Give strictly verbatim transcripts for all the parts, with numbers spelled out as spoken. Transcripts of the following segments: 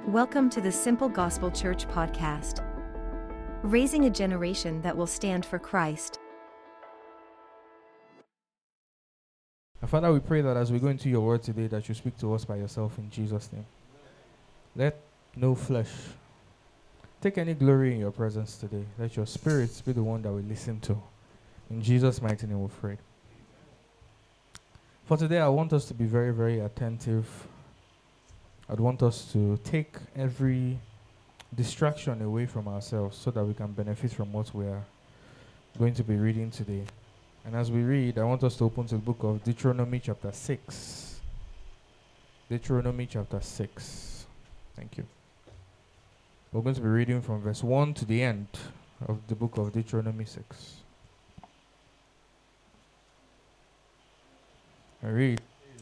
Welcome to the Simple Gospel Church podcast, raising a generation that will stand for Christ. And Father, we pray that as we go into your word today, that you speak to us by yourself in Jesus' name. Let no flesh take any glory in your presence today. Let your spirits be the one that we listen to. In Jesus' mighty name we pray. For today, I want us to be very, very attentive. I'd want us to take every distraction away from ourselves so that we can benefit from what we are going to be reading today. And as we read, I want us to open to the book of Deuteronomy chapter six. Deuteronomy chapter six. Thank you. We're going to be reading from verse one to the end of the book of Deuteronomy six. I read.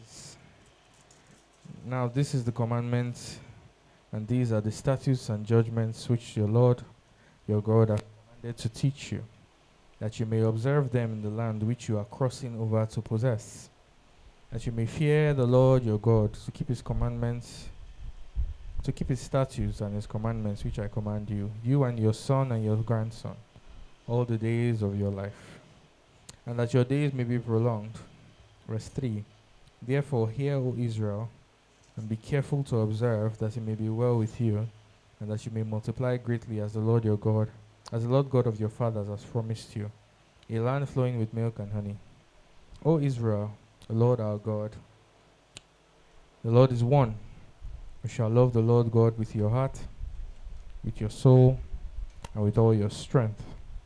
Now this is the commandment, and these are the statutes and judgments which your Lord, your God, has commanded to teach you, that you may observe them in the land which you are crossing over to possess, that you may fear the Lord your God, to keep his commandments, to keep his statutes and his commandments which I command you, you and your son and your grandson, all the days of your life, and that your days may be prolonged. Verse three. Therefore hear, O Israel, and be careful to observe, that it may be well with you, and that you may multiply greatly as the Lord your God, as the Lord God of your fathers has promised you, a land flowing with milk and honey. O Israel, the Lord our God, the Lord is one. You shall love the Lord God with your heart, with your soul, and with all your strength.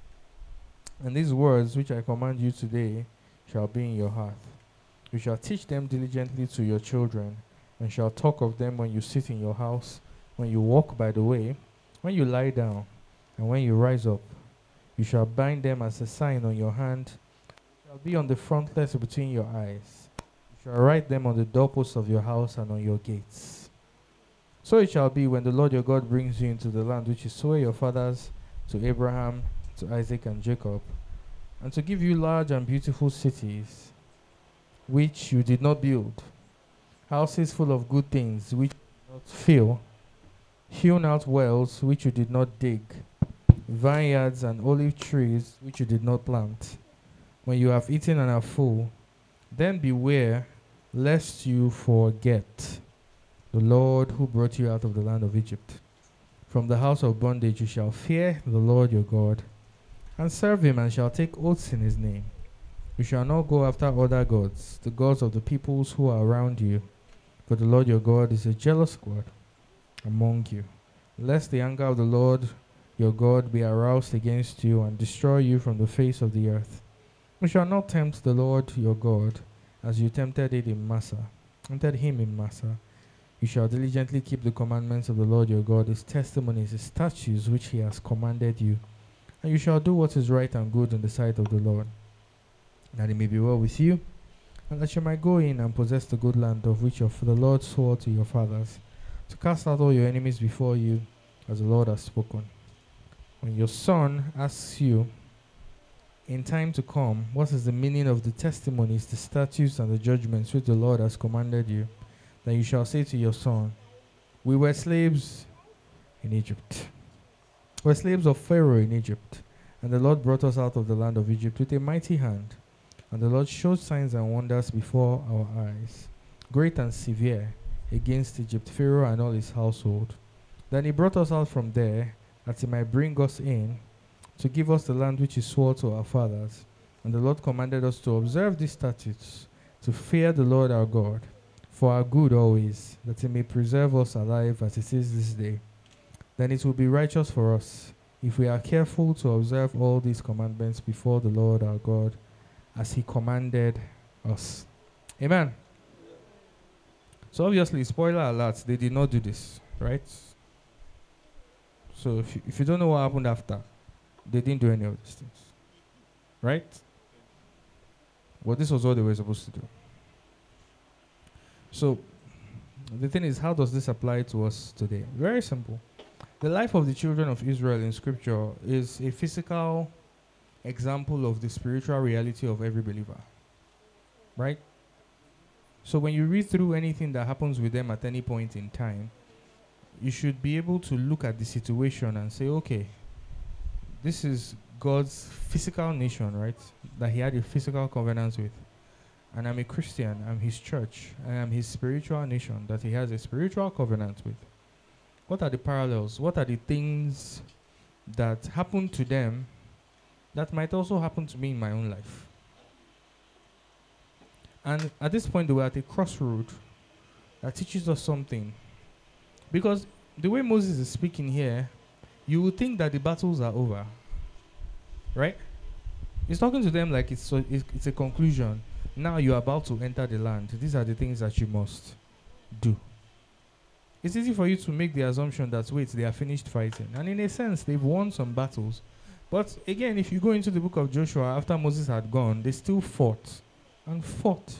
And these words which I command you today shall be in your heart. You shall teach them diligently to your children, and shall talk of them when you sit in your house, when you walk by the way, when you lie down, and when you rise up. You shall bind them as a sign on your hand, they shall be on the frontlets between your eyes. You shall write them on the doorposts of your house and on your gates. So it shall be when the Lord your God brings you into the land which he swore your fathers, to Abraham, to Isaac, and Jacob, and to give you large and beautiful cities, which you did not build, houses full of good things which you did not fill, hewn out wells which you did not dig, vineyards and olive trees which you did not plant. When you have eaten and are full, then beware lest you forget the Lord who brought you out of the land of Egypt. From the house of bondage you shall fear the Lord your God, and serve him, and shall take oaths in his name. You shall not go after other gods, the gods of the peoples who are around you, for the Lord your God is a jealous God among you, lest the anger of the Lord your God be aroused against you and destroy you from the face of the earth. You shall not tempt the Lord your God as you tempted it in Massah, tempted him in Massah. You shall diligently keep the commandments of the Lord your God, his testimonies, his statutes which he has commanded you, and you shall do what is right and good in the sight of the Lord, that it may be well with you, and that you might go in and possess the good land of which your, the Lord swore to your fathers, to cast out all your enemies before you, as the Lord has spoken. When your son asks you in time to come, what is the meaning of the testimonies, the statutes, and the judgments which the Lord has commanded you, then you shall say to your son, we were slaves in Egypt. We were slaves of Pharaoh in Egypt, and the Lord brought us out of the land of Egypt with a mighty hand. And the Lord showed signs and wonders before our eyes, great and severe, against Egypt, Pharaoh and all his household. Then he brought us out from there, that he might bring us in, to give us the land which he swore to our fathers. And the Lord commanded us to observe these statutes, to fear the Lord our God, for our good always, that he may preserve us alive as it is this day. Then it will be righteous for us, if we are careful to observe all these commandments before the Lord our God, as he commanded us. Amen. So obviously, spoiler alert, they did not do this, right? So if you, if you don't know what happened after, they didn't do any of these things, right? Well, this was what they were supposed to do. So the thing is, how does this apply to us today? Very simple. The life of the children of Israel in Scripture is a physical example of the spiritual reality of every believer, right? So when you read through anything that happens with them at any point in time, you should be able to look at the situation and say, okay, this is God's physical nation, right? That he had a physical covenant with. And I'm a Christian, I'm his church, I am his spiritual nation that he has a spiritual covenant with. What are the parallels? What are the things that happen to them that might also happen to me in my own life? And at this point, we're at a crossroad that teaches us something. Because the way Moses is speaking here, you would think that the battles are over. Right? He's talking to them like it's, so it's, it's a conclusion. Now you're about to enter the land. These are the things that you must do. It's easy for you to make the assumption that, wait, they are finished fighting. And in a sense, they've won some battles. But again, if you go into the book of Joshua, after Moses had gone, they still fought and fought.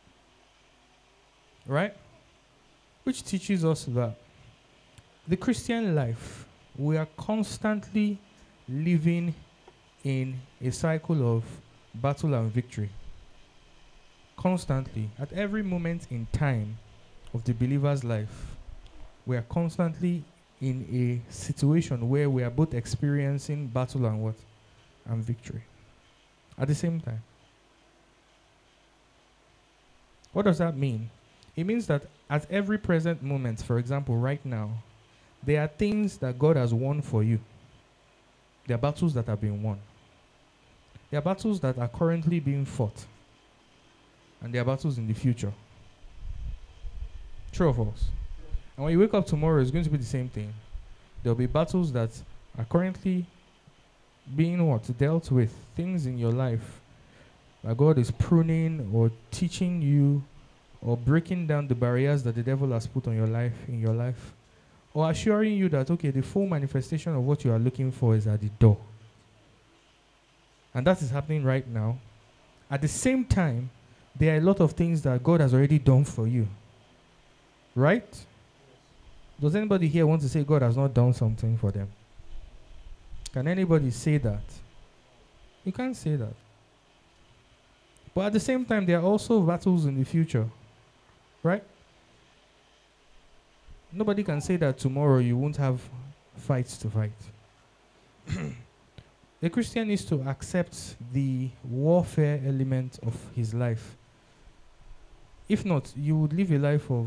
Right? Which teaches us that the Christian life, we are constantly living in a cycle of battle and victory. Constantly, at every moment in time of the believer's life, we are constantly in a situation where we are both experiencing battle and what? And victory. At the same time. What does that mean? It means that at every present moment, for example, right now, there are things that God has won for you. There are battles that have been won. There are battles that are currently being fought. And there are battles in the future. True or false? And when you wake up tomorrow, it's going to be the same thing. There will be battles that are currently being what? Dealt with. Things in your life that God is pruning or teaching you or breaking down the barriers that the devil has put on your life, in your life. Or assuring you that, okay, the full manifestation of what you are looking for is at the door. And that is happening right now. At the same time, there are a lot of things that God has already done for you. Right? Does anybody here want to say God has not done something for them? Can anybody say that? You can't say that. But at the same time, there are also battles in the future. Right? Nobody can say that tomorrow you won't have fights to fight. The Christian needs to accept the warfare element of his life. If not, you would live a life of...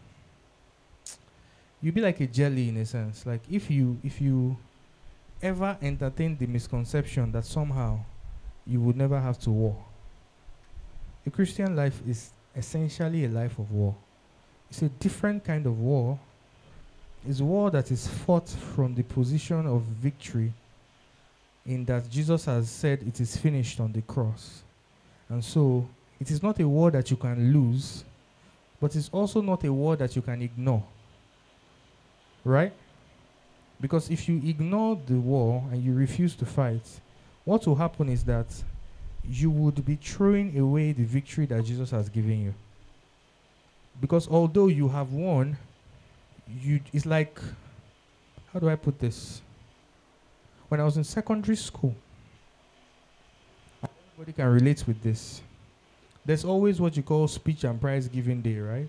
You'd be like a jelly in a sense. Like if you if you ever entertain the misconception that somehow you would never have to war. A Christian life is essentially a life of war. It's a different kind of war. It's war that is fought from the position of victory, in that Jesus has said it is finished on the cross. And so, it is not a war that you can lose, but it's also not a war that you can ignore. Right? Because if you ignore the war and you refuse to fight, what will happen is that you would be throwing away the victory that Jesus has given you. Because although you have won, you it's like, how do I put this? When I was in secondary school, everybody can relate with this. There's always what you call speech and prize giving day, right?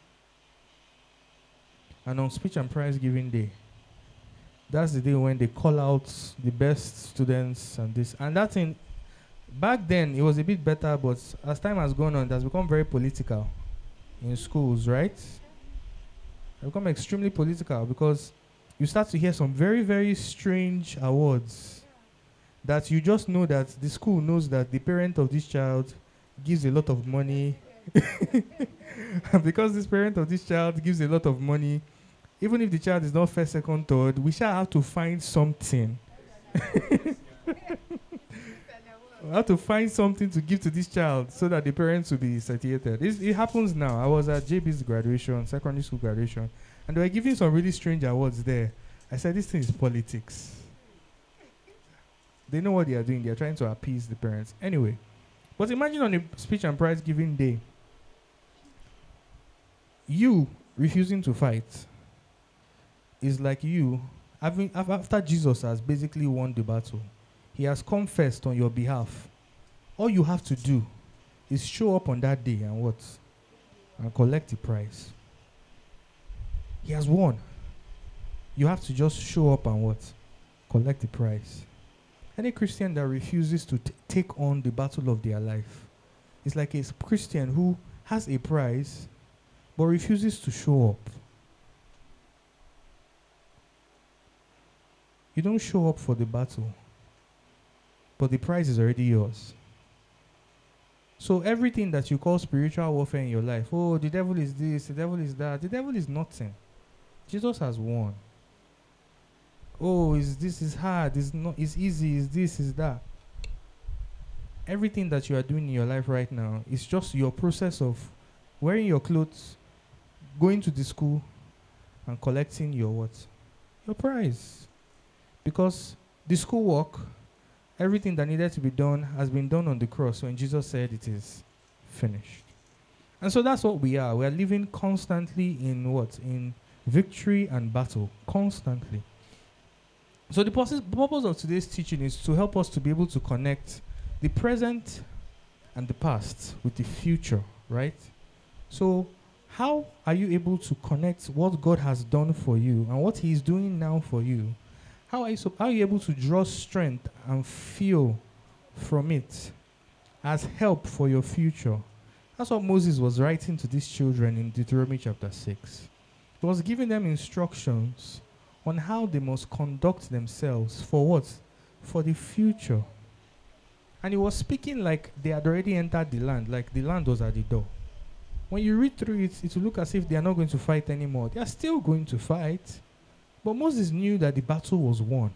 And on speech and prize giving day, that's the day when they call out the best students and this. And that thing, back then, it was a bit better, but as time has gone on, it has become very political in schools, right? It's become extremely political because you start to hear some very, very strange awards that you just know that the school knows that the parent of this child gives a lot of money. And because this parent of this child gives a lot of money, even if the child is not first, second, third, we shall have to find something. We have to find something to give to this child so that the parents will be satiated. It's, it happens now. I was at J B's graduation, secondary school graduation, and they were giving some really strange awards there. I said, this thing is politics. They know what they are doing. They are trying to appease the parents. Anyway, but imagine on a speech and prize giving day, you refusing to fight is like you, having, after Jesus has basically won the battle, he has come first on your behalf. All you have to do is show up on that day and what? And collect the prize. He has won. You have to just show up and what? Collect the prize. Any Christian that refuses to t- take on the battle of their life is like a Christian who has a prize but refuses to show up. You don't show up for the battle, but the prize is already yours. So everything that you call spiritual warfare in your life, oh, the devil is this, the devil is that, the devil is nothing. Jesus has won. Oh, is this is hard, is not it's easy, is this, is that. Everything that you are doing in your life right now is just your process of wearing your clothes, going to the school, and collecting your what? Your prize. Because the school work, everything that needed to be done has been done on the cross when Jesus said it is finished. And so that's what we are. We are living constantly in what? In victory and battle. Constantly. So the purpose of today's teaching is to help us to be able to connect the present and the past with the future, right? So how are you able to connect what God has done for you and what He is doing now for you? How are you, so, how are you able to draw strength and feel from it as help for your future? That's what Moses was writing to these children in Deuteronomy chapter six. He was giving them instructions on how they must conduct themselves for what? For the future. And he was speaking like they had already entered the land, like the land was at the door. When you read through it, it will look as if they are not going to fight anymore. They are still going to fight. But Moses knew that the battle was won.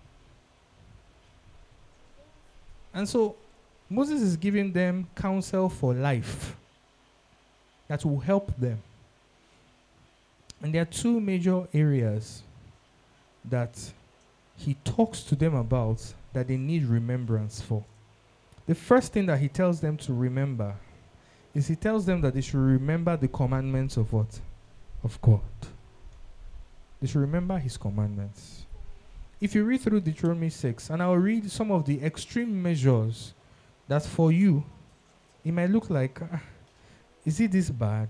And so Moses is giving them counsel for life that will help them. And there are two major areas that he talks to them about that they need remembrance for. The first thing that he tells them to remember is he tells them that they should remember the commandments of what? Of God. They should remember his commandments. If you read through Deuteronomy six, and I'll read some of the extreme measures that for you, it might look like, uh, is it this bad?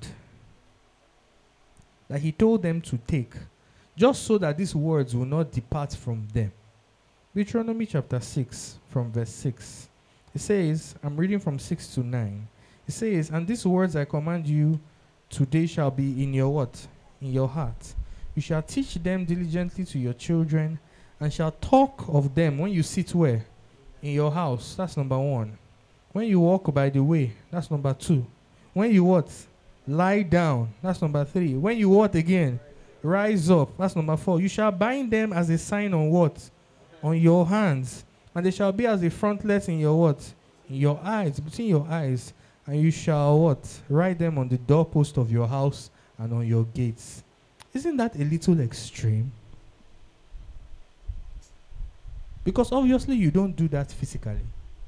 That he told them to take, just so that these words will not depart from them. Deuteronomy chapter six, from verse six. It says, I'm reading from six to nine. It says, and these words I command you today shall be in your what? In your heart. You shall teach them diligently to your children, and shall talk of them when you sit where? In your house. That's number one. When you walk by the way. That's number two. When you what? Lie down. That's number three. When you what again? Rise up. That's number four. You shall bind them as a sign on what? On your hands. And they shall be as a frontlet in your what? In your eyes. Between your eyes. And you shall what? Write them on the doorpost of your house and on your gates. Isn't that a little extreme? Because obviously you don't do that physically.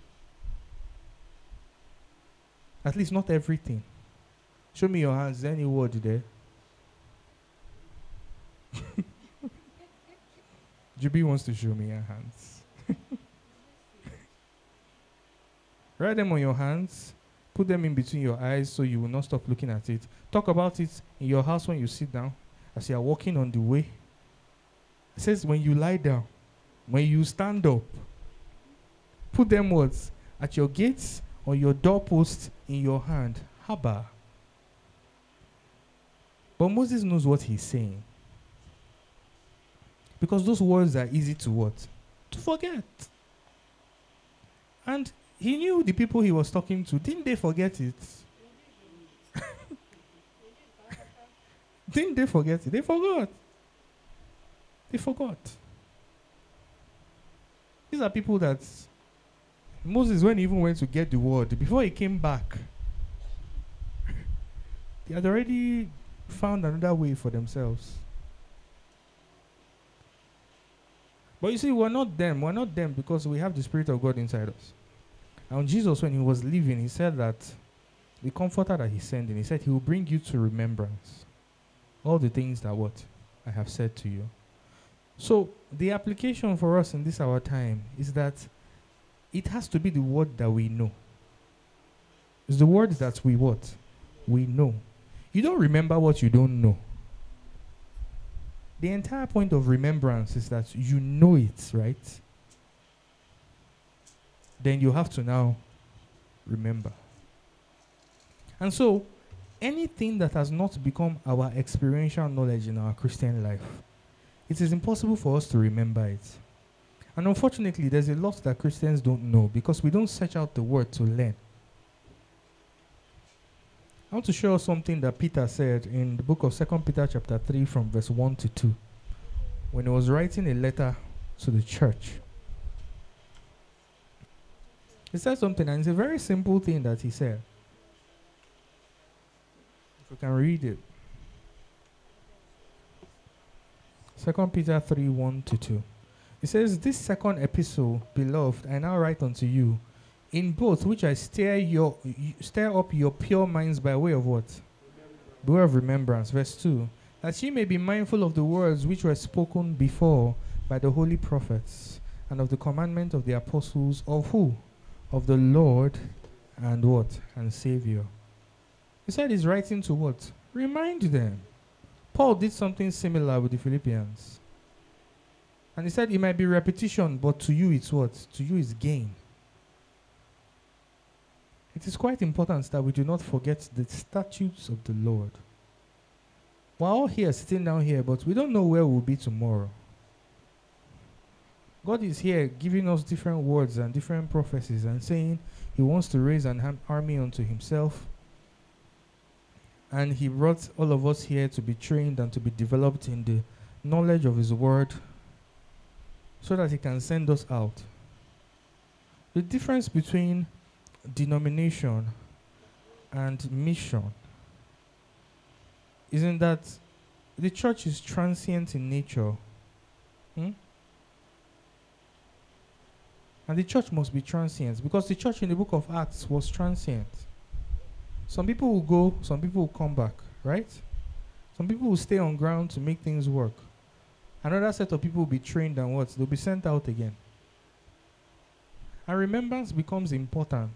At least not everything. Show me your hands. Is there any word there? Jubi wants to show me your hands. Write them on your hands. Put them in between your eyes so you will not stop looking at it. Talk about it in your house when you sit down, as you are walking on the way. It says when you lie down, when you stand up, put them words at your gates or your doorpost in your hand. Haba. But Moses knows what he's saying. Because those words are easy to what? To forget. And he knew the people he was talking to. Didn't they forget it? Didn't they forget it? They forgot. They forgot. These are people that Moses, when he even went to get the word, before he came back, they had already found another way for themselves. But you see, we're not them. We're not them because we have the Spirit of God inside us. And Jesus, when he was leaving, he said that the comforter that he's sending, he said he will bring you to remembrance all the things that what I have said to you. So the application for us in this our time is that it has to be the word that we know. It's the word that we what? We know. You don't remember what you don't know. The entire point of remembrance is that you know it, right? Then you have to now remember. And so, anything that has not become our experiential knowledge in our Christian life, it is impossible for us to remember it. And unfortunately, there's a lot that Christians don't know because we don't search out the word to learn. I want to show us something that Peter said in the book of Second Peter chapter three from verse one to two. When he was writing a letter to the church. He said something, and it's a very simple thing that he said. If we can read it. Second Peter three, one to two. It says, "This second epistle, beloved, I now write unto you, in both which I stir your stir up your pure minds by way of what? By way of remembrance." Verse two. "That ye may be mindful of the words which were spoken before by the holy prophets, and of the commandment of the apostles, of who? Of the Lord and what? And Savior." He said he's writing to what? Remind them. Paul did something similar with the Philippians. And he said it might be repetition, but to you it's what? To you it's gain. It is quite important that we do not forget the statutes of the Lord. We're all here, sitting down here, but we don't know where we'll be tomorrow. God is here giving us different words and different prophecies and saying he wants to raise an ham- army unto himself. And he brought all of us here to be trained and to be developed in the knowledge of his word so that he can send us out. The difference between denomination and mission isn't that the church is transient in nature. Hmm? And the church must be transient because the church in the book of Acts was transient. Some people will go, some people will come back, right? Some people will stay on ground to make things work. Another set of people will be trained and what? They'll be sent out again. And remembrance becomes important.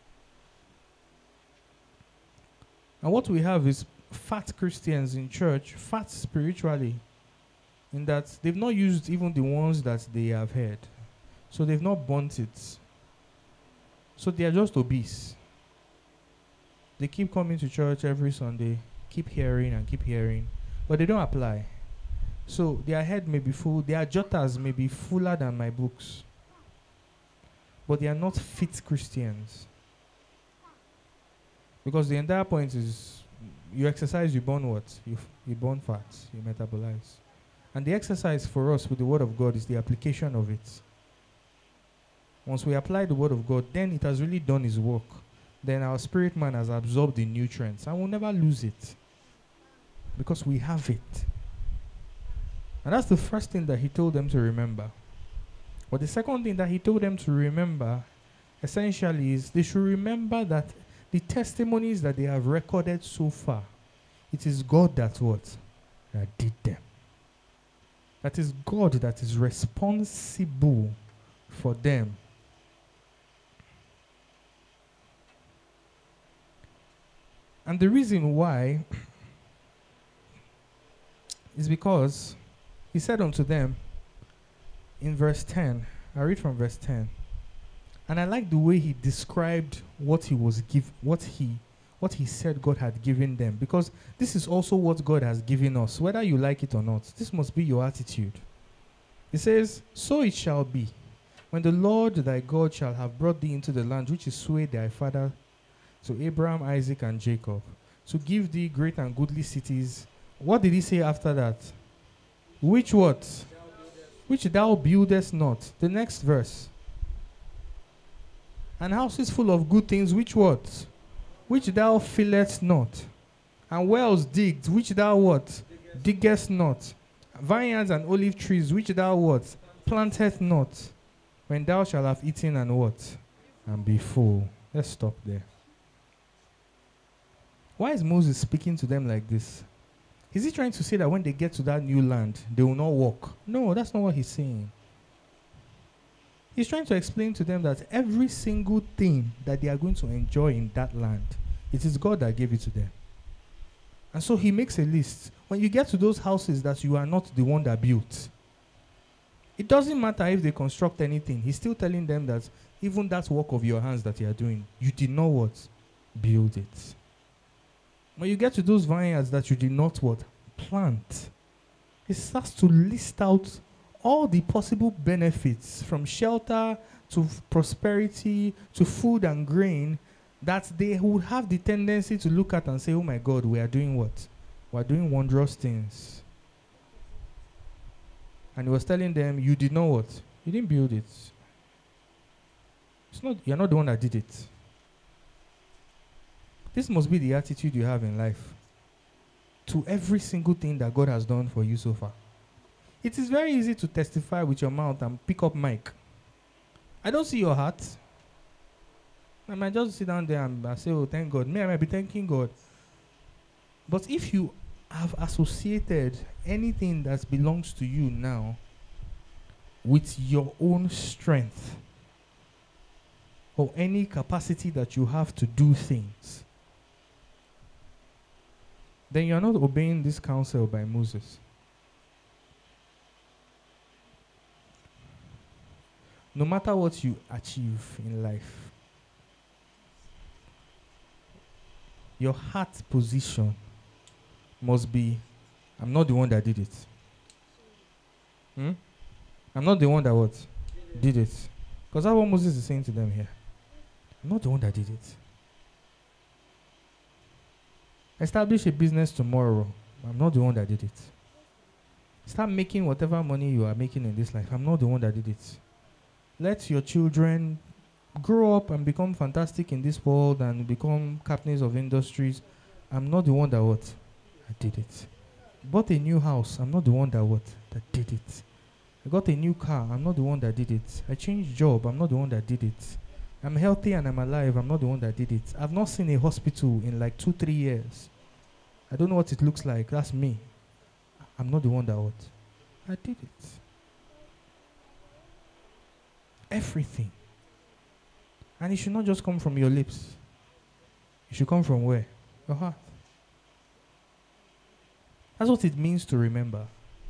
And what we have is fat Christians in church, fat spiritually, in that they've not used even the ones that they have heard. So they've not burnt it. So they are just obese. They keep coming to church every Sunday, keep hearing and keep hearing, but they don't apply. So their head may be full, their jotters may be fuller than my books, but they are not fit Christians. Because the entire point is, you exercise, you burn what? You, f- you burn fats, you metabolize. And the exercise for us with the word of God is the application of it. Once we apply the word of God, then it has really done its work. Then our spirit man has absorbed the nutrients and we'll never lose it. Because we have it. And that's the first thing that he told them to remember. But the second thing that he told them to remember, essentially, is they should remember that the testimonies that they have recorded so far, it is God that what? That did them. That is God that is responsible for them. And the reason why is because he said unto them in verse ten, I read from verse ten, and I like the way he described what he was give, what he, what he said God had given them, because this is also what God has given us, whether you like it or not. This must be your attitude. He says, "So it shall be, when the Lord thy God shall have brought thee into the land which is swayed thy father to Abraham, Isaac, and Jacob, to give thee great and goodly cities." What did he say after that? Which what? Which thou buildest not. The next verse. "And houses full of good things, which what? Which thou fillest not. And wells digged, which thou what? Diggest not. Vineyards and olive trees, which thou what? Plantest not. When thou shalt have eaten and what? And be full." Let's stop there. Why is Moses speaking to them like this? Is he trying to say that when they get to that new land, they will not walk? No, that's not what he's saying. He's trying to explain to them that every single thing that they are going to enjoy in that land, it is God that gave it to them. And so he makes a list. When you get to those houses that you are not the one that built, it doesn't matter if they construct anything. He's still telling them that even that work of your hands that you are doing, you did not what? Build it. When you get to those vineyards that you did not what? Plant. It starts to list out all the possible benefits from shelter to f- prosperity to food and grain that they would have the tendency to look at and say, oh my God, we are doing what? We are doing wondrous things. And he was telling them, you did not what? You didn't build it. It's not, you're not the one that did it. This must be the attitude you have in life to every single thing that God has done for you so far. It is very easy to testify with your mouth and pick up mic. I don't see your heart. I might just sit down there and say, oh, thank God. Me, I might be thanking God. But if you have associated anything that belongs to you now with your own strength or any capacity that you have to do things, then you are not obeying this counsel by Moses. No matter what you achieve in life, your heart position must be, I'm not the one that did it. Hmm? I'm not the one that what? Did it. Because that's what Moses is saying to them here. I'm not the one that did it. Establish a business tomorrow. I'm not the one that did it. Start making whatever money you are making in this life. I'm not the one that did it. Let your children grow up and become fantastic in this world and become captains of industries. I'm not the one that what? I did it. Bought a new house. I'm not the one that what? That did it. I got a new car. I'm not the one that did it. I changed job. I'm not the one that did it. I'm healthy and I'm alive. I'm not the one that did it. I've not seen a hospital in like two, three years. I don't know what it looks like. That's me. I'm not the one that what? I did it. Everything. And it should not just come from your lips. It should come from where? Your heart. That's what it means to remember.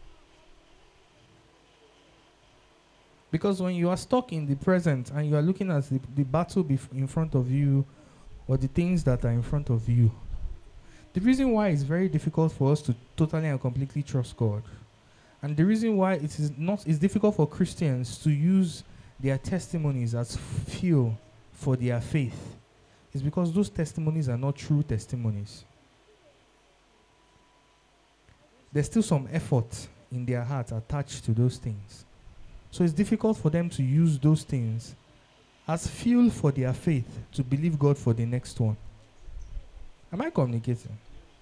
Because when you are stuck in the present and you are looking at the, the battle bef- in front of you or the things that are in front of you, the reason why it's very difficult for us to totally and completely trust God, and the reason why it is not it's difficult for Christians to use their testimonies as fuel for their faith, is because those testimonies are not true testimonies. There's still some effort in their heart attached to those things. So it's difficult for them to use those things as fuel for their faith to believe God for the next one. Am I communicating?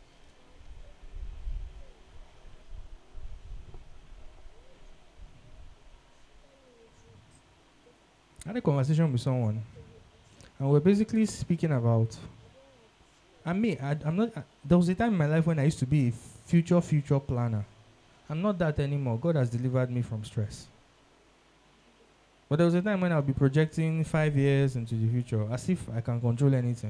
I had a conversation with someone, and we're basically speaking about, and me, I, I'm not, I, there was a time in my life when I used to be a future, future planner. I'm not that anymore. God has delivered me from stress. But there was a time when I'll be projecting five years into the future, as if I can control anything.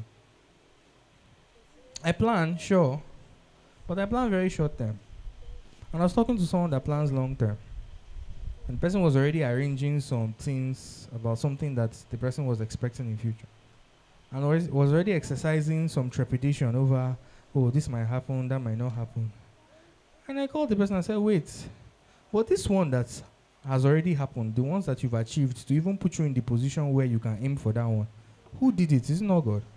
I plan, sure, but I plan very short term. And I was talking to someone that plans long term. And the person was already arranging some things about something that the person was expecting in future. And was was already exercising some trepidation over, oh, this might happen, that might not happen. And I called the person and said, wait, but this one that has already happened, the ones that you've achieved to even put you in the position where you can aim for that one, who did it? Is it not God?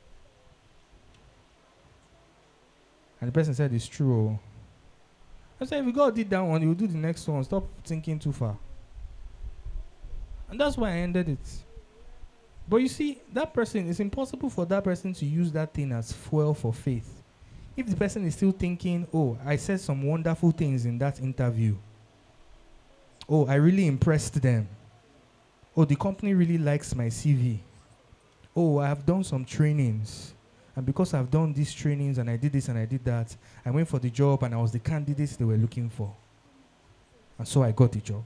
And the person said, it's true. I said, if God did that one, he will do the next one. Stop thinking too far. And that's why I ended it. But you see, that person, it's impossible for that person to use that thing as fuel for faith. If the person is still thinking, oh, I said some wonderful things in that interview. Oh, I really impressed them. Oh, the company really likes my C V. Oh, I have done some trainings. And because I've done these trainings and I did this and I did that, I went for the job and I was the candidate they were looking for. And so I got the job.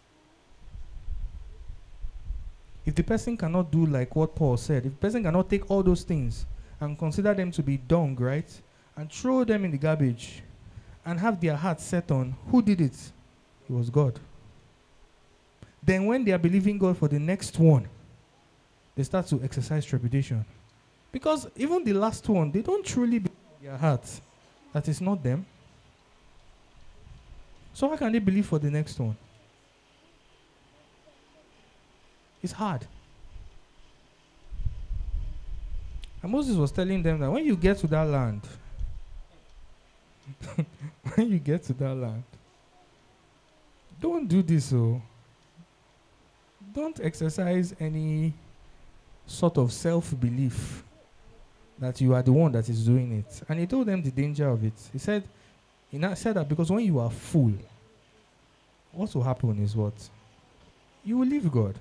If the person cannot do like what Paul said, if the person cannot take all those things and consider them to be dung, right? and throw them in the garbage and have their hearts set on who did it? It was God. Then when they are believing God for the next one, they start to exercise trepidation. Because even the last one, they don't truly believe in their hearts that it's not them. So how can they believe for the next one? It's hard. And Moses was telling them that when you get to that land, when you get to that land, don't do this. Oh. Don't exercise any sort of self-belief that you are the one that is doing it. And he told them the danger of it. He said, he not said that because when you are full, what will happen is what? You will leave God.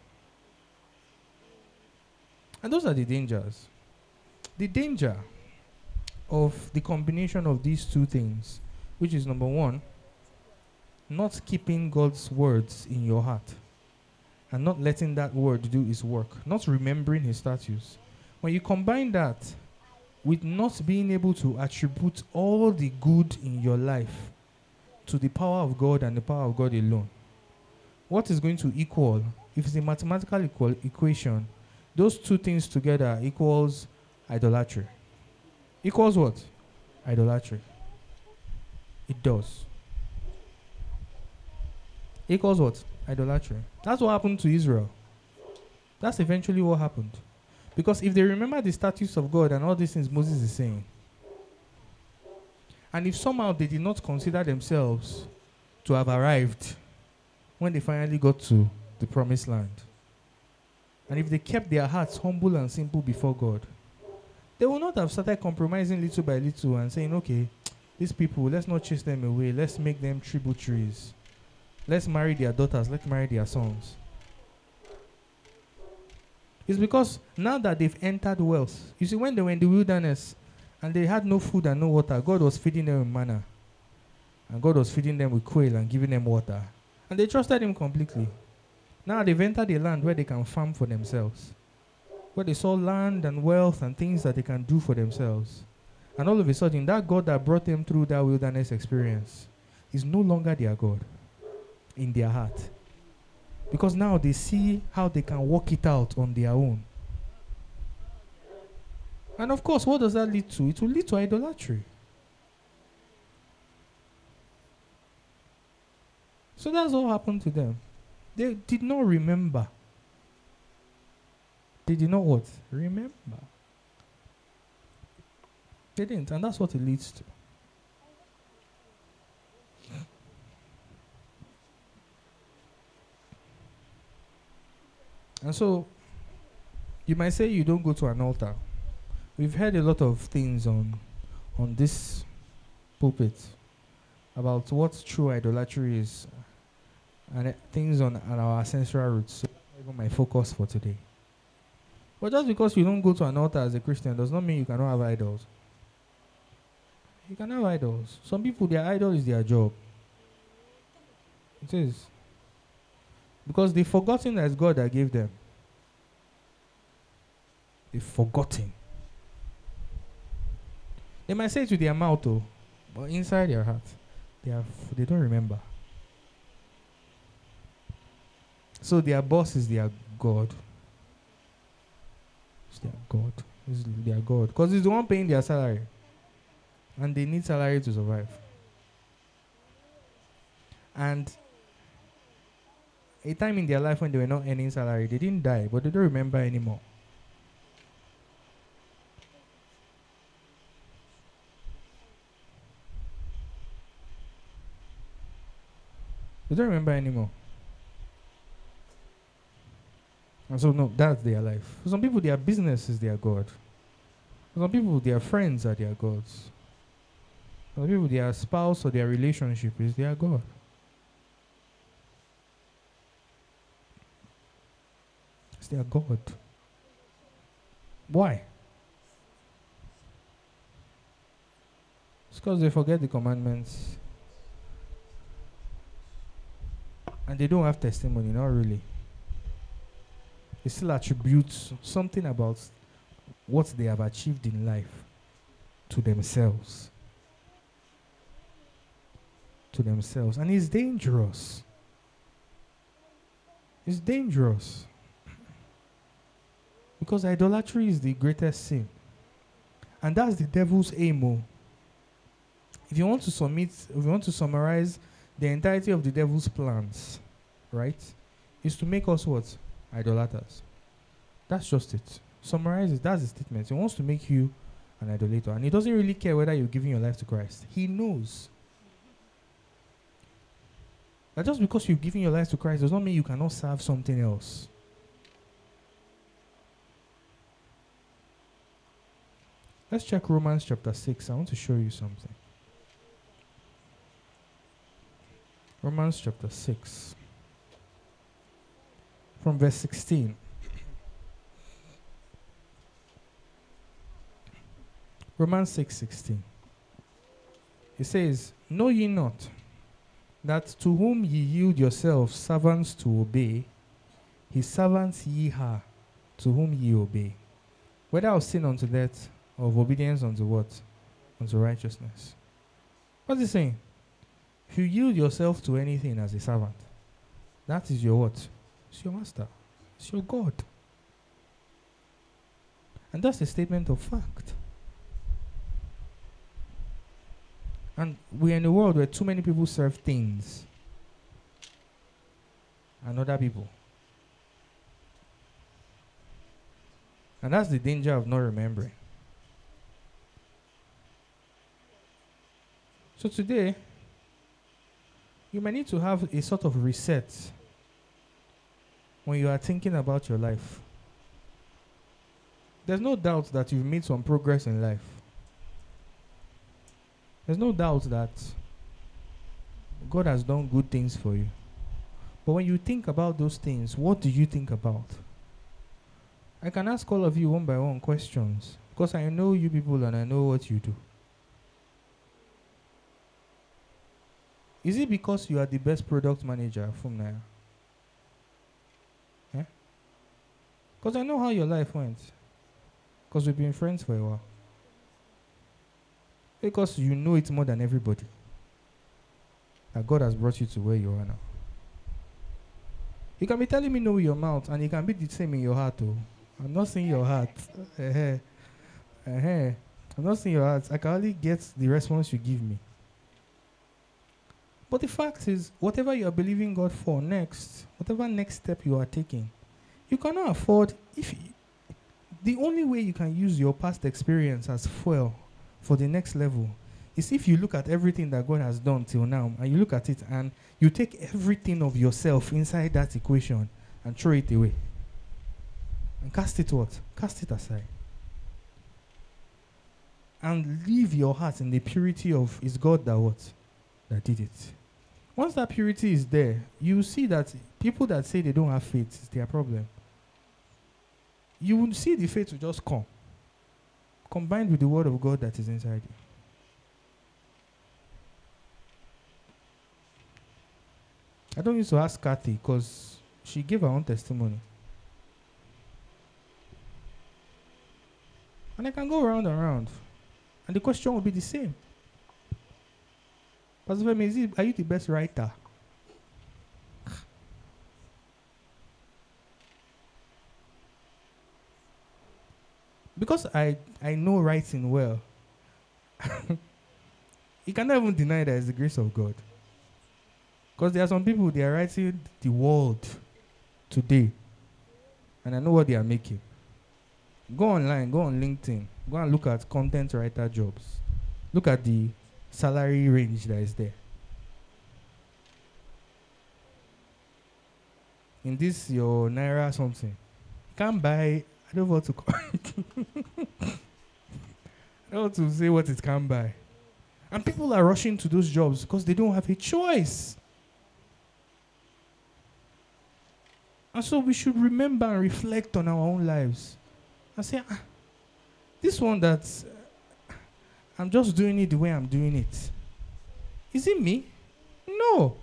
And those are the dangers. The danger of the combination of these two things, which is number one, not keeping God's words in your heart and not letting that word do its work, not remembering his statutes. When you combine that with not being able to attribute all the good in your life to the power of God and the power of God alone, what is going to equal, if it's a mathematical equal equation, those two things together equals idolatry. Equals what? Idolatry. It does. Equals what? Idolatry. That's what happened to Israel. That's eventually what happened. Because if they remember the statutes of God and all these things Moses is saying, and if somehow they did not consider themselves to have arrived when they finally got to the promised land, and if they kept their hearts humble and simple before God, they will not have started compromising little by little and saying, okay, these people, let's not chase them away. Let's make them tributaries. Let's marry their daughters. Let's marry their sons. It's because now that they've entered wealth, you see, when they were in the wilderness and they had no food and no water, God was feeding them with manna. And God was feeding them with quail and giving them water. And they trusted him completely. Now they've entered a land where they can farm for themselves, where they saw land and wealth and things that they can do for themselves. And all of a sudden, that God that brought them through that wilderness experience is no longer their God in their heart. Because now they see how they can work it out on their own. And of course, what does that lead to? It will lead to idolatry. So that's what happened to them. They did not remember. They did not what? Remember. They didn't, and that's what it leads to. And so, you might say you don't go to an altar. We've heard a lot of things on, on this pulpit about what true idolatry is, and uh, things on, on our ancestral roots. So that's even my focus for today. But just because you don't go to an altar as a Christian does not mean you cannot have idols. You can have idols. Some people, their idol is their job. It is. Because they've forgotten that it's God that gave them. They've forgotten. They might say it with their mouth, though, but inside their heart, they have they don't remember. So their boss is their God. It's their God. It's their God. Because it's the one paying their salary. And they need salary to survive. And a time in their life when they were not earning salary, they didn't die, but they don't remember anymore. They don't remember anymore. And so, no, that's their life. For some people, their business is their God. For some people, their friends are their gods. For some people, their spouse or their relationship is their God. It's their God. Why? It's because they forget the commandments. And they don't have testimony, not really. They still attribute something about what they have achieved in life to themselves. To themselves. And it's dangerous. It's dangerous. Because idolatry is the greatest sin. And that's the devil's aim. Oh. If you want to submit, if you want to summarize the entirety of the devil's plans, right, is to make us what? Idolaters. That's just it. Summarize it. That's the statement. He wants to make you an idolater. And he doesn't really care whether you're giving your life to Christ. He knows. That just because you're giving your life to Christ does not mean you cannot serve something else. Let's check Romans chapter six. I want to show you something. Romans chapter six. From verse sixteen. Romans six sixteen. It says, know ye not that to whom ye yield yourselves servants to obey, his servants ye are, to whom ye obey, whether of sin unto death, or of obedience unto what? Unto righteousness. What's he saying? If you yield yourself to anything as a servant, that is your what? It's your master. It's your God. And that's a statement of fact. And we're in a world where too many people serve things and other people. And that's the danger of not remembering. So today, you may need to have a sort of reset when you are thinking about your life. There's no doubt that you've made some progress in life. There's no doubt that God has done good things for you. But when you think about those things, what do you think about? I can ask all of you one by one questions because I know you people and I know what you do. Is it because you are the best product manager from Naya? Yeah? Because I know how your life went. Because we've been friends for a while. Because you know it more than everybody. That God has brought you to where you are now. You can be telling me no with your mouth, and it can be the same in your heart too. I'm not seeing your heart. uh-huh. Uh-huh. I'm not seeing your heart. I can only get the response you give me. But the fact is, whatever you are believing God for next, whatever next step you are taking, you cannot afford, if you, the only way you can use your past experience as fuel for the next level is if you look at everything that God has done till now, and you look at it and you take everything of yourself inside that equation and throw it away. And cast it what? Cast it aside. And leave your heart in the purity of, is God that what? That did it. Once that purity is there, you see that people that say they don't have faith, it's their problem. You will see the faith will just come, combined with the word of God that is inside you. I don't need to ask Kathy because she gave her own testimony. And I can go round and round. And the question will be the same. Pastor Femi, is it, are you the best writer? Because I, I know writing well, you cannot even deny that it's the grace of God. Because there are some people, they are writing the world today. And I know what they are making. Go online, go on LinkedIn, go and look at content writer jobs. Look at the salary range that is there. In this, your Naira something, you can't buy, I don't know what to call it. I don't know what to say what it can buy. And people are rushing to those jobs because they don't have a choice. And so we should remember and reflect on our own lives. And say, ah, this one that's, uh, I'm just doing it the way I'm doing it. Is it me? No.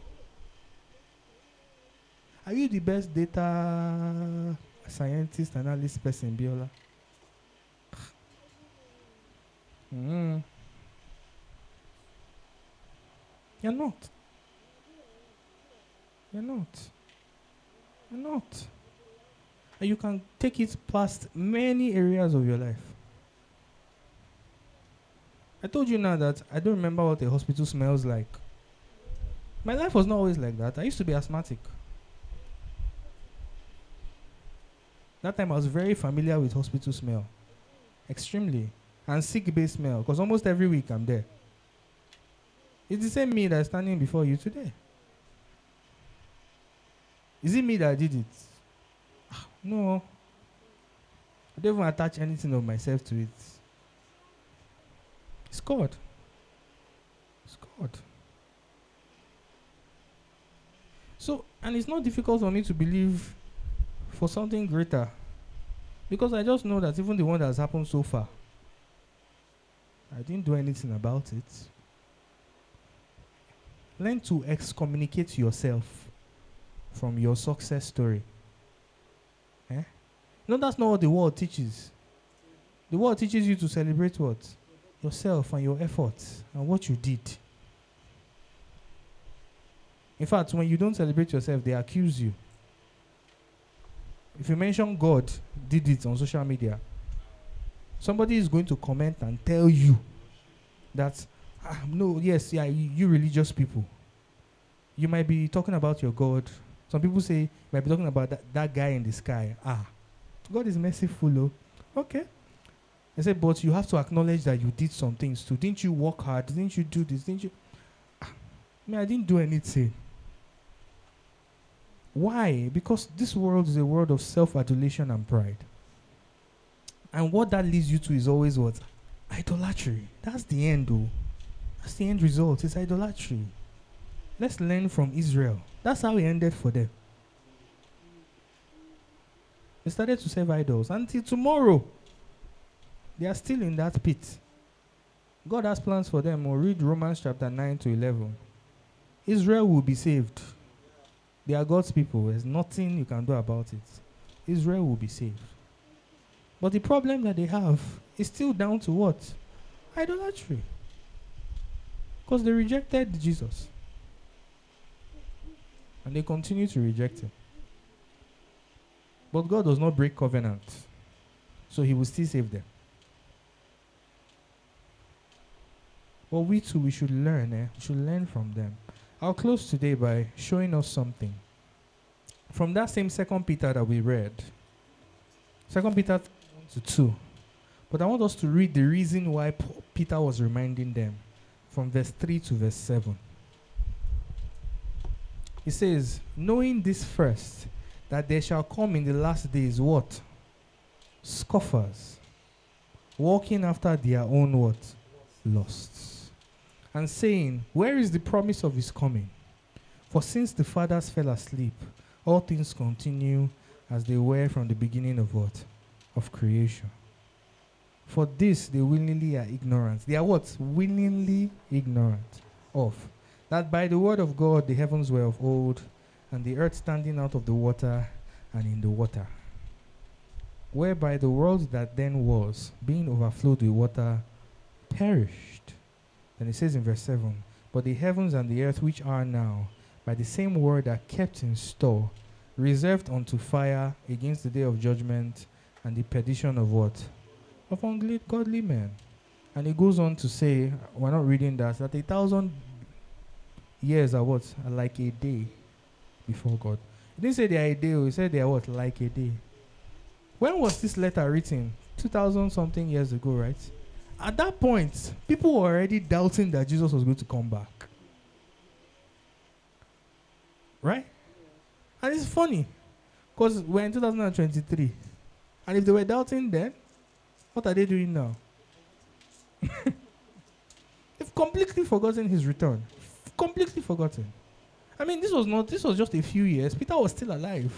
Are you the best data scientist, analyst person, Biola? Mm. You're not. You're not. You're not. And you can take it past many areas of your life. I told you now that I don't remember what a hospital smells like. My life was not always like that. I used to be asthmatic. That time I was very familiar with hospital smell. Extremely. And sick bay smell. Because almost every week I'm there. It's the same me that's standing before you today. Is it me that did it? No. I don't even attach anything of myself to it. It's God. It's God. So, and it's not difficult for me to believe for something greater. Because I just know that even the one that has happened so far, I didn't do anything about it. Learn to excommunicate yourself from your success story. Eh? No, that's not what the world teaches. The world teaches you to celebrate what? Yourself and your efforts and what you did. In fact, when you don't celebrate yourself, they accuse you. If you mention God did it on social media, somebody is going to comment and tell you that, ah, no, yes, yeah, you, you religious people, you might be talking about your God. Some people say you might be talking about that, that guy in the sky. Ah, God is merciful, oh. Okay. They say, but you have to acknowledge that you did some things too. Didn't you work hard? Didn't you do this? Didn't you? Ah, I mean, I didn't do anything. Why? Because this world is a world of self-adulation and pride. And what that leads you to is always what? Idolatry. That's the end, though. That's the end result. It's idolatry. Let's learn from Israel. That's how it ended for them. They started to serve idols. Until tomorrow, they are still in that pit. God has plans for them. We'll read Romans chapter nine to eleven. Israel will be saved. They are God's people. There's nothing you can do about it. Israel will be saved. But the problem that they have is still down to what? Idolatry. Because they rejected Jesus. And they continue to reject him. But God does not break covenant. So he will still save them. But we too, we should learn. Eh? We should learn from them. I'll close today by showing us something. From that same Second Peter that we read. Second Peter one to two. But I want us to read the reason why P- Peter was reminding them. From verse three to verse seven. He says, knowing this first, that there shall come in the last days what? Scoffers. Walking after their own what? Lusts. And saying, where is the promise of his coming? For since the fathers fell asleep, all things continue as they were from the beginning of what? Of creation. For this they willingly are ignorant. They are what? Willingly ignorant of. That by the word of God the heavens were of old, and the earth standing out of the water and in the water. Whereby the world that then was, being overflowed with water, perished. And it says in verse seven, but the heavens and the earth which are now, by the same word are kept in store, reserved unto fire against the day of judgment and the perdition of what? Of ungodly men. And it goes on to say, we're not reading that, that a thousand years are what? Are like a day before God. It didn't say they are a day, it said they are what? Like a day. When was this letter written? two thousand something years ago, right? At that point, people were already doubting that Jesus was going to come back. Right? And it's funny, because we're in two thousand twenty-three. And if they were doubting then, what are they doing now? They've completely forgotten his return. Completely forgotten. I mean, this was not, this was just a few years. Peter was still alive.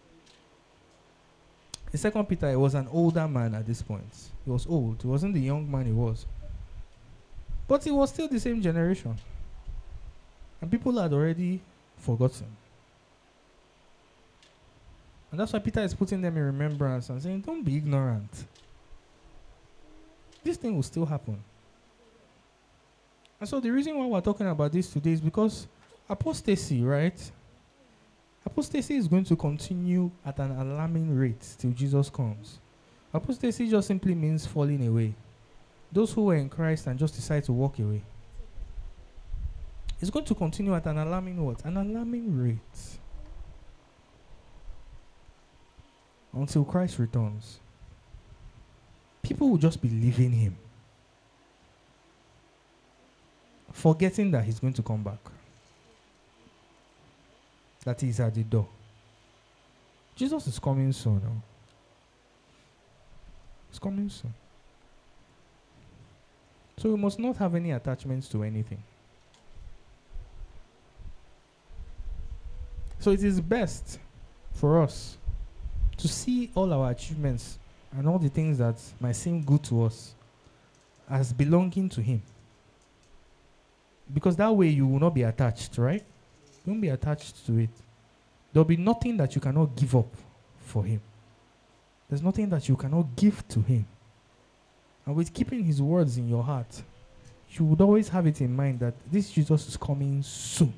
In Second Peter, he was an older man at this point. He was old. He wasn't the young man he was. But he was still the same generation. And people had already forgotten. And that's why Peter is putting them in remembrance and saying, don't be ignorant. This thing will still happen. And so the reason why we're talking about this today is because apostasy, right? Apostasy is going to continue at an alarming rate till Jesus comes. Apostasy just simply means falling away. Those who were in Christ and just decide to walk away. It's going to continue at an alarming what? An alarming rate. Until Christ returns. People will just be leaving him, forgetting that he's going to come back. That he's at the door. Jesus is coming soon. No? He's coming soon. So we must not have any attachments to anything. So it is best for us to see all our achievements and all the things that might seem good to us as belonging to him. Because that way you will not be attached, right? You won't be attached to it. There will be nothing that you cannot give up for him. There's nothing that you cannot give to him. And with keeping his words in your heart, you would always have it in mind that this Jesus is coming soon.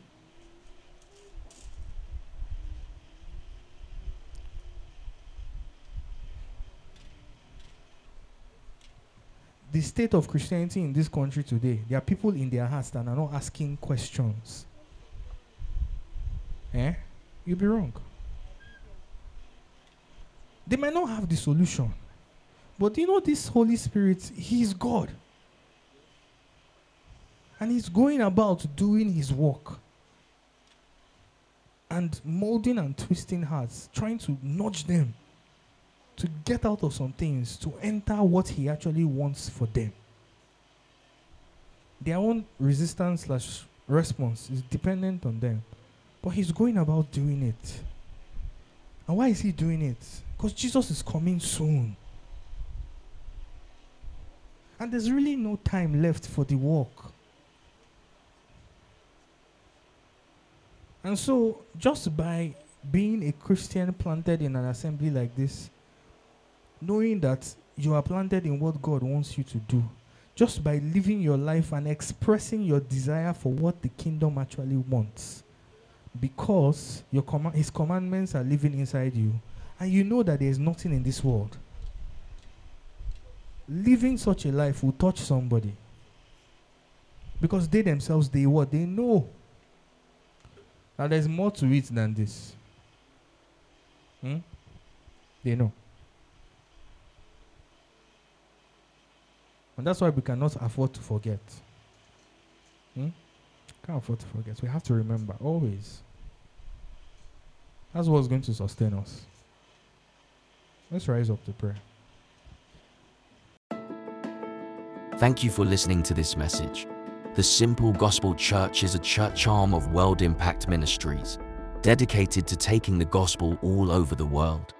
The state of Christianity in this country today, there are people in their hearts that are not asking questions. Eh? You'll be wrong. They might not have the solution. But you know this Holy Spirit, he is God. And he's going about doing his work. And molding and twisting hearts, trying to nudge them to get out of some things, to enter what he actually wants for them. Their own resistance slash response is dependent on them. But he's going about doing it. And why is he doing it? Because Jesus is coming soon. And there's really no time left for the work. And so, just by being a Christian planted in an assembly like this, knowing that you are planted in what God wants you to do, just by living your life and expressing your desire for what the kingdom actually wants, because your com- his commandments are living inside you, and you know that there is nothing in this world. Living such a life will touch somebody. Because they themselves, they what? They know that there's more to it than this. Hmm? They know. And that's why we cannot afford to forget. Hmm? Can't afford to forget. We have to remember, always. That's what's going to sustain us. Let's rise up to prayer. Thank you for listening to this message. The Simple Gospel Church is a church arm of World Impact Ministries, dedicated to taking the gospel all over the world.